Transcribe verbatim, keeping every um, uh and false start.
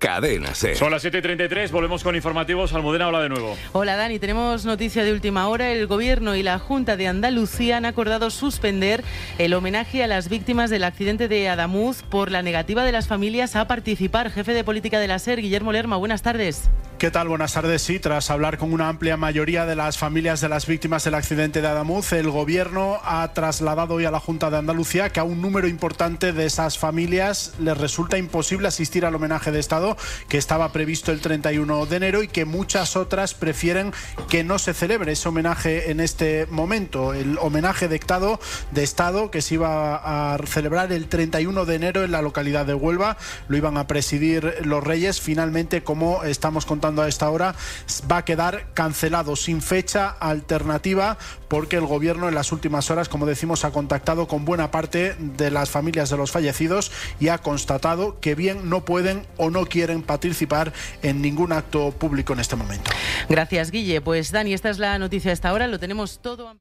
Cadena Ser. Son las siete y treinta y tres, volvemos con informativos. Almudena, hola de nuevo. Hola Dani, tenemos noticia de última hora. El Gobierno y la Junta de Andalucía han acordado suspender el homenaje a las víctimas del accidente de Adamuz por la negativa de las familias a participar. Jefe de Política de la SER, Guillermo Lerma, buenas tardes. ¿Qué tal? Buenas tardes. Sí, tras hablar con una amplia mayoría de las familias de las víctimas del accidente de Adamuz, el Gobierno ha trasladado hoy a la Junta de Andalucía que a un número importante de esas familias les resulta imposible asistir al homenaje de Estado que estaba previsto el treinta y uno de enero y que muchas otras prefieren que no se celebre ese homenaje en este momento. El homenaje de Estado, de Estado que se iba a celebrar el treinta y uno de enero en la localidad de Huelva, lo iban a presidir los Reyes. Finalmente, como estamos contando a esta hora, va a quedar cancelado sin fecha alternativa porque el Gobierno en las últimas horas, como decimos, ha contactado con buena parte de las familias de los fallecidos y ha constatado que bien no pueden o no quieren participar en ningún acto público en este momento. Gracias, Guille. Pues Dani, esta es la noticia a esta hora, lo tenemos todo